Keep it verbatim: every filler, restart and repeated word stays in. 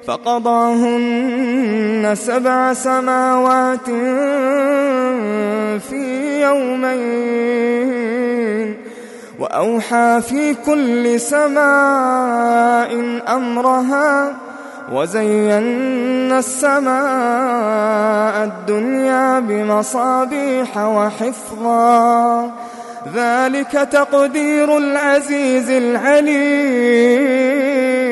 فقضاهن سبع سماوات في يومين وأوحى في كل سماء أمرها وزينا السماء الدنيا بمصابيح وحفظا ذلك تقدير العزيز العليم